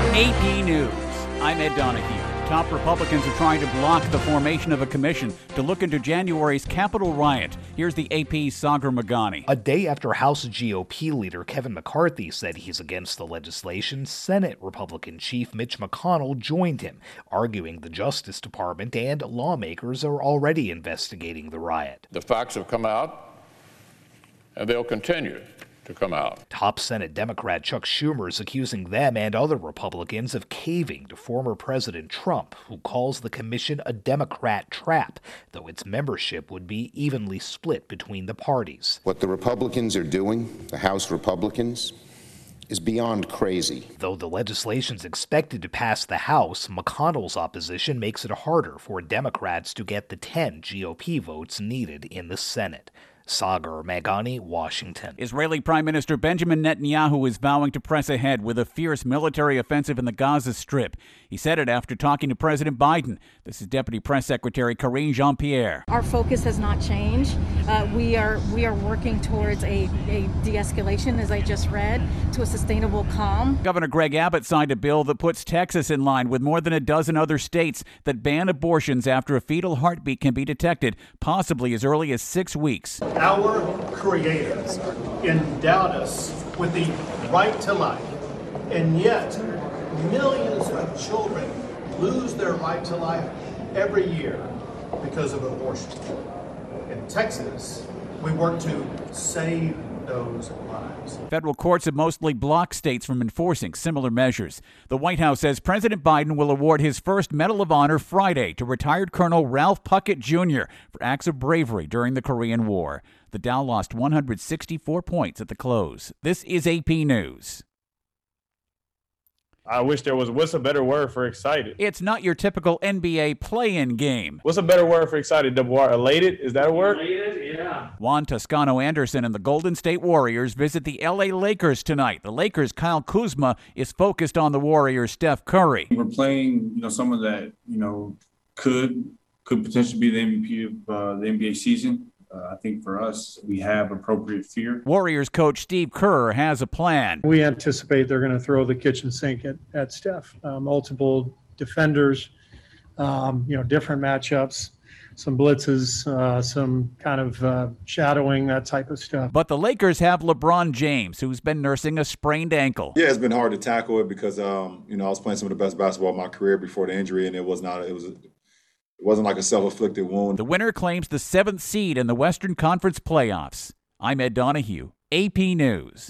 AP News. I'm Ed Donahue. Top Republicans are trying to block the formation of a commission to look into January's Capitol riot. Here's the AP's Sagar Meghani. A day after House GOP leader Kevin McCarthy said he's against the legislation, Senate Republican Chief Mitch McConnell joined him, arguing the Justice Department and lawmakers are already investigating the riot. The facts have come out, and they'll continue to come out. Top Senate Democrat Chuck Schumer is accusing them and other Republicans of caving to former President Trump, who calls the commission a Democrat trap, though its membership would be evenly split between the parties. What the Republicans are doing, the House Republicans, is beyond crazy. Though the legislation's expected to pass the House, McConnell's opposition makes it harder for Democrats to get the 10 GOP votes needed in the Senate. Sagar Meghani, Washington. Israeli Prime Minister Benjamin Netanyahu is vowing to press ahead with a fierce military offensive in the Gaza Strip. He said it after talking to President Biden. This is Deputy Press Secretary Karine Jean-Pierre. Our focus has not changed. We are working towards a de-escalation, as I just read, to a sustainable calm. Governor Greg Abbott signed a bill that puts Texas in line with more than a dozen other states that ban abortions after a fetal heartbeat can be detected, possibly as early as 6 weeks. Our creators endowed us with the right to life, and yet millions of children lose their right to life every year because of abortion. In Texas, we work to save those lives. Federal courts have mostly blocked states from enforcing similar measures. The White House says President Biden will award his first Medal of Honor Friday to retired Colonel Ralph Puckett Jr. for acts of bravery during the Korean War. The Dow lost 164 points at the close. This is AP News. I wish there was. What's a better word for excited? It's not your typical NBA play-in game. What's a better word for excited, Devoir? Elated? Is that a word? Elated, yeah. Juan Toscano-Anderson and the Golden State Warriors visit the L.A. Lakers tonight. The Lakers' Kyle Kuzma is focused on the Warriors' Steph Curry. We're playing, someone that, could potentially be the MVP of the NBA season. I think for us, we have appropriate fear. Warriors coach Steve Kerr has a plan. We anticipate they're going to throw the kitchen sink at Steph. Multiple defenders, different matchups, some blitzes, some kind of shadowing, that type of stuff. But the Lakers have LeBron James, who's been nursing a sprained ankle. Yeah, it's been hard to tackle it because, I was playing some of the best basketball of my career before the injury, and it wasn't like a self-inflicted wound. The winner claims the 7th seed in the Western Conference playoffs. I'm Ed Donahue, AP News.